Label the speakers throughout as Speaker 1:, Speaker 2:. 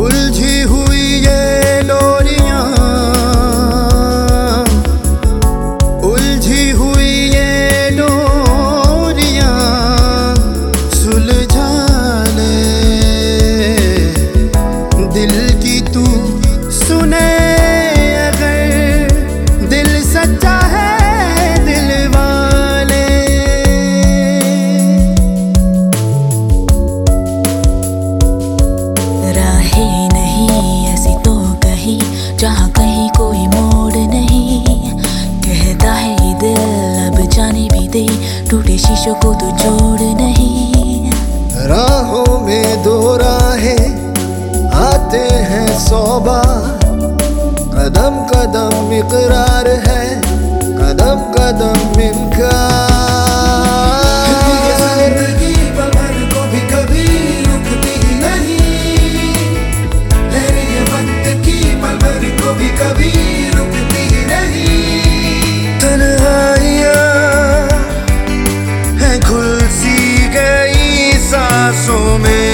Speaker 1: उलझी हुई ये डोरियां, उलझी हुई ये डोरियां सुलझा ले। दिल की तू सुने अगर, दिल सच्चा है दिल वाले।
Speaker 2: राहें नहीं ऐसी तो कहीं जहाँ कहीं कोई मोड़ नहीं। कहता है दिल अब जाने भी दे, टूटे शीशों को तो जोड़ नहीं।
Speaker 1: राहों में दो राहें आते हैं 100 बार, कदम कदम इकरार है, कदम कदम इनकार। जिंदगी पल को भी कभी रुकती नहीं, लहरें वक्त की पल को भी कभी रुकती नहीं। तन्हाइयाँ हैं घुल सी गई सांसों में,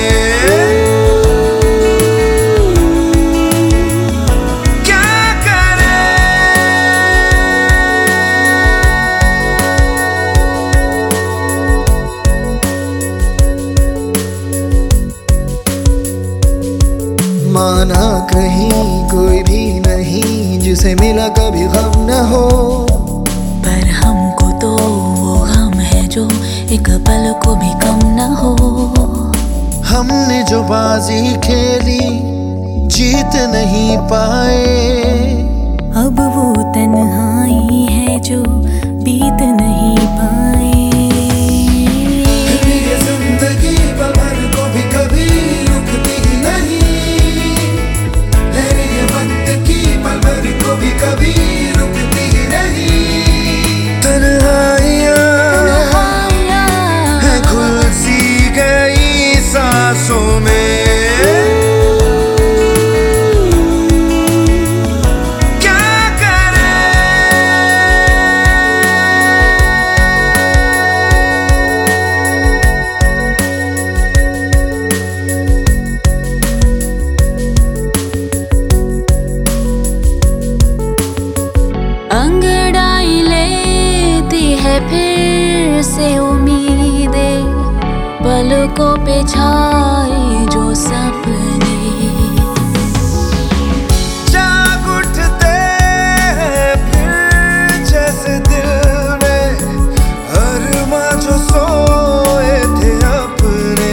Speaker 1: माना कहीं कोई भी नहीं जिसे मिला कभी गम न हो।
Speaker 2: पर हमको तो वो गम है जो एक पल को भी कम न हो।
Speaker 1: हमने जो बाजी खेली जीत नहीं पाए,
Speaker 2: अब वो तन्हाई है जो बीत नहीं पाए।
Speaker 1: जिंदगी पल को भी कभी रुकती नहीं, लहरें वक्त की पल को भी कभी रुकती नहीं। तन्हाइयाँ हैं घुल सी गई सांसों में,
Speaker 2: अंगड़ाई लेती है फिर से उम्मीदें, पलकों पे छाए जो सपने।
Speaker 1: जाग उठते हैं फिर जैसे दिल में अरमां जो सोए थे अपने।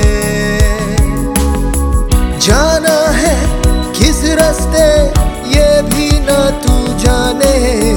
Speaker 1: जाना है किस रास्ते ये भी ना तू जाने,